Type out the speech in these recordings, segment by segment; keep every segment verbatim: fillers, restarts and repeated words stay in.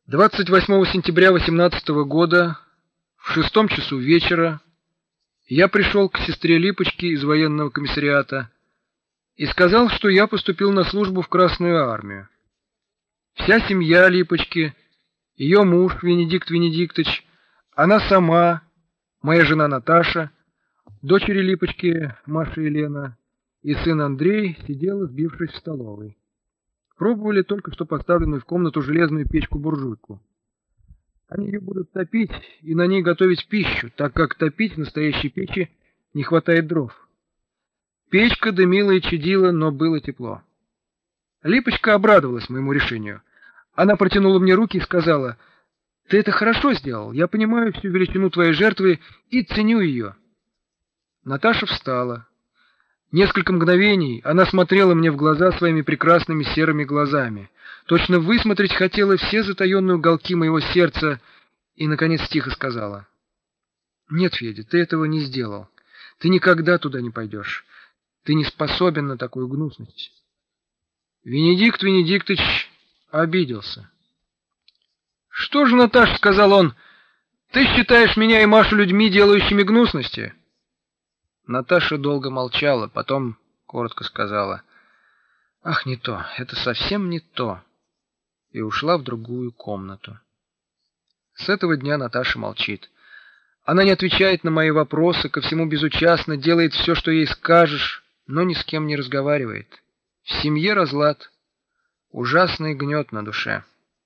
двадцать восьмого сентября восемнадцатого года в шестом часу вечера я пришел к сестре Липочке из военного комиссариата и сказал, что я поступил на службу в Красную армию. Вся семья Липочки, ее муж Венедикт Венедиктович, она сама, моя жена Наташа, дочери Липочки Маша и Лена и сын Андрей сидела, сбившись в столовой. Пробовали только что поставленную в комнату железную печку-буржуйку. Они ее будут топить и на ней готовить пищу, так как топить в настоящей печи не хватает дров. Печка дымила и чадила, но было тепло. Липочка обрадовалась моему решению. Она протянула мне руки и сказала: «Ты это хорошо сделал, я понимаю всю величину твоей жертвы и ценю ее». Наташа встала. Несколько мгновений она смотрела мне в глаза своими прекрасными серыми глазами. Точно высмотреть хотела все затаенные уголки моего сердца и, наконец, тихо сказала: «Нет, Федя, ты этого не сделал. Ты никогда туда не пойдешь. Ты не способен на такую гнусность». Венедикт Венедиктович обиделся. «Что же, Наташа, — сказал он, — ты считаешь меня и Машу людьми, делающими гнусности?» Наташа долго молчала, потом коротко сказала: «Ах, не то, это совсем не то», и ушла в другую комнату. С этого дня Наташа молчит. Она не отвечает на мои вопросы, ко всему безучастна, делает все, что ей скажешь, но ни с кем не разговаривает. В семье разлад, ужасный гнет на душе.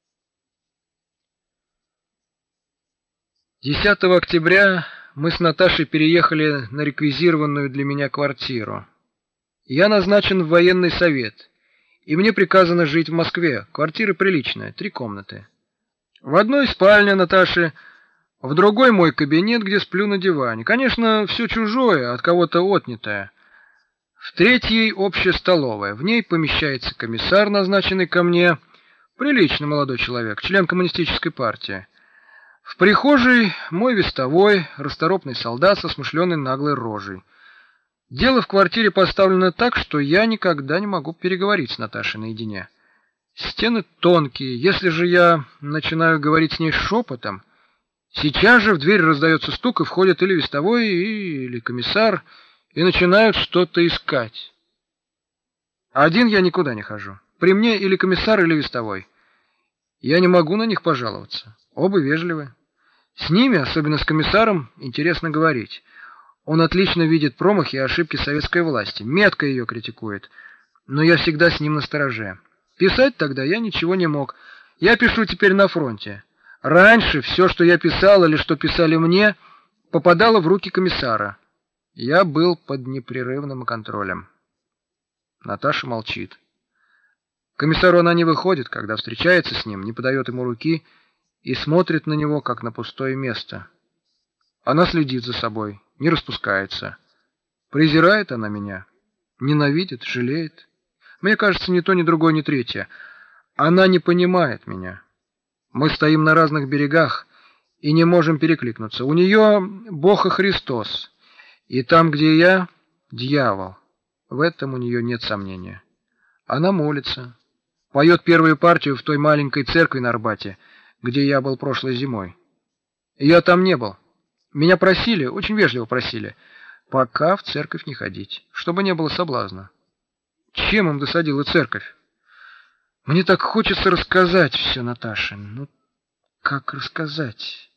десятого октября мы с Наташей переехали на реквизированную для меня квартиру. Я назначен в военный совет, и мне приказано жить в Москве. Квартира приличная, три комнаты. В одной спальня Наташи, в другой мой кабинет, где сплю на диване. Конечно, все чужое, от кого-то отнятое. В третьей общая столовая. В ней помещается комиссар, назначенный ко мне, приличный молодой человек, член коммунистической партии. В прихожей мой вестовой, расторопный солдат со смышленой наглой рожей. Дело в квартире поставлено так, что я никогда не могу переговорить с Наташей наедине. Стены тонкие, если же я начинаю говорить с ней шепотом, сейчас же в дверь раздается стук, и входят или вестовой, или комиссар, и начинают что-то искать. Один я никуда не хожу. При мне или комиссар, или вестовой. Я не могу на них пожаловаться. Оба вежливы. С ними, особенно с комиссаром, интересно говорить. Он отлично видит промахи и ошибки советской власти, метко ее критикует. Но я всегда с ним настороже. Писать тогда я ничего не мог. Я пишу теперь на фронте. Раньше все, что я писал или что писали мне, попадало в руки комиссара. Я был под непрерывным контролем. Наташа молчит. К комиссару она не выходит, когда встречается с ним, не подает ему руки и смотрит на него, как на пустое место. Она следит за собой, не распускается. Презирает она меня, ненавидит, жалеет. Мне кажется, ни то, ни другое, ни третье. Она не понимает меня. Мы стоим на разных берегах и не можем перекликнуться. У нее Бог и Христос, и там, где я, дьявол. В этом у нее нет сомнения. Она молится, поет первую партию в той маленькой церкви на Арбате, где я был прошлой зимой. Я там не был. Меня просили, очень вежливо просили, пока в церковь не ходить, чтобы не было соблазна. Чем им досадила церковь? Мне так хочется рассказать все Наташе. Ну, как рассказать?